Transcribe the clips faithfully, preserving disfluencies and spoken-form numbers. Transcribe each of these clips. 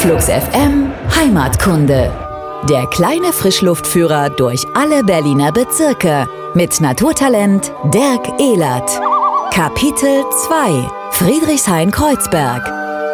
Flux F M Heimatkunde. Der kleine Frischluftführer durch alle Berliner Bezirke mit Naturtalent Dirk Ehlert. Kapitel zwei: Friedrichshain-Kreuzberg.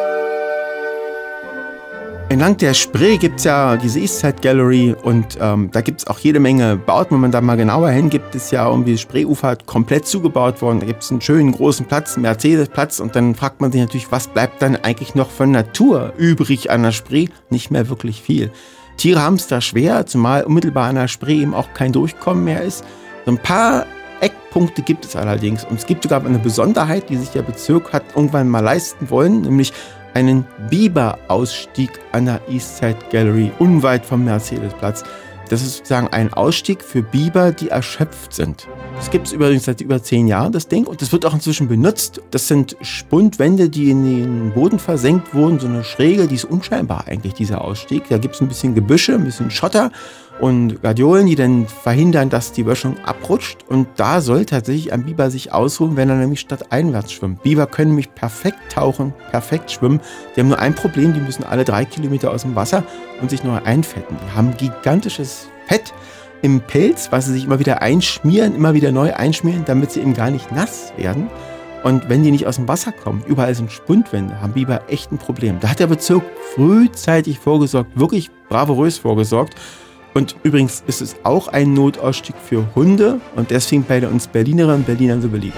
Entlang der Spree gibt es ja diese Eastside Gallery und ähm, da gibt es auch jede Menge Bauten. Wenn man da mal genauer hingibt, ist ja irgendwie das Spreeufer komplett zugebaut worden. Da gibt es einen schönen großen Platz, einen Mercedes-Platz, und dann fragt man sich natürlich, was bleibt dann eigentlich noch von Natur übrig an der Spree? Nicht mehr wirklich viel. Tiere haben es da schwer, zumal unmittelbar an der Spree eben auch kein Durchkommen mehr ist. So ein paar Eckpunkte gibt es allerdings, und es gibt sogar eine Besonderheit, die sich der Bezirk hat irgendwann mal leisten wollen, nämlich einen Biber-Ausstieg an der Eastside Gallery, unweit vom Mercedesplatz. Das ist sozusagen ein Ausstieg für Biber, die erschöpft sind. Das gibt es übrigens seit über zehn Jahren, das Ding, und das wird auch inzwischen benutzt. Das sind Spundwände, die in den Boden versenkt wurden, so eine Schräge, die ist unscheinbar eigentlich, dieser Ausstieg. Da gibt es ein bisschen Gebüsche, ein bisschen Schotter und Gardiolen, die dann verhindern, dass die Böschung abrutscht. Und da soll tatsächlich ein Biber sich ausruhen, wenn er nämlich stadteinwärts schwimmt. Biber können nämlich perfekt tauchen, perfekt schwimmen. Die haben nur ein Problem, die müssen alle drei Kilometer aus dem Wasser und sich nur einfetten. Die haben gigantisches Fett im Pelz, was sie sich immer wieder einschmieren, immer wieder neu einschmieren, damit sie eben gar nicht nass werden. Und wenn die nicht aus dem Wasser kommen, überall sind Spundwände, haben Biber echt ein Problem. Da hat der Bezirk frühzeitig vorgesorgt, wirklich bravourös vorgesorgt. Und übrigens ist es auch ein Notausstieg für Hunde und deswegen bei uns Berlinerinnen und Berlinern so beliebt.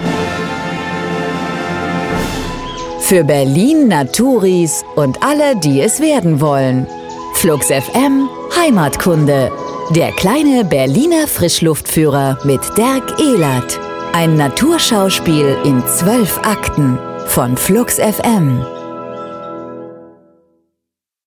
Für Berlin Naturis und alle, die es werden wollen. Flux F M Heimatkunde. Der kleine Berliner Frischluftführer mit Dirk Ehlert. Ein Naturschauspiel in zwölf Akten von Flux F M.